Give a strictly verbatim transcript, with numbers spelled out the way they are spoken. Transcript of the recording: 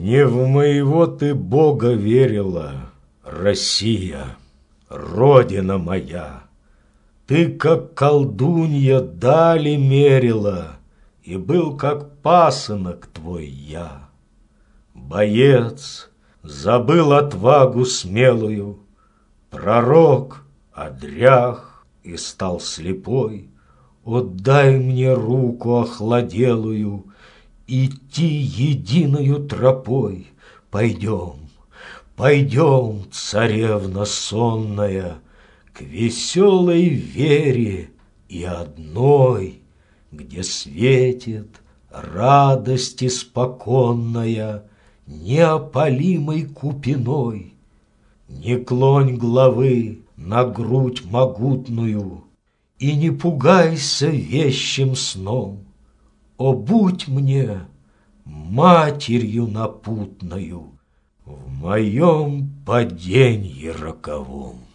Не в моего ты Бога верила, Россия, Родина моя. Ты, как колдунья, дали мерила, И был, как пасынок твой я. Боец, забыл отвагу смелую, Пророк, одрях и стал слепой. О, дай мне руку охладелую, Идти единою тропой. Пойдем, пойдем, царевна сонная, К веселой вере и одной, Где светит радость испоконная Неопалимой купиной. Не клонь головы на грудь могутную И не пугайся вещим сном. О, будь мне матерью напутною В моем паденье роковом.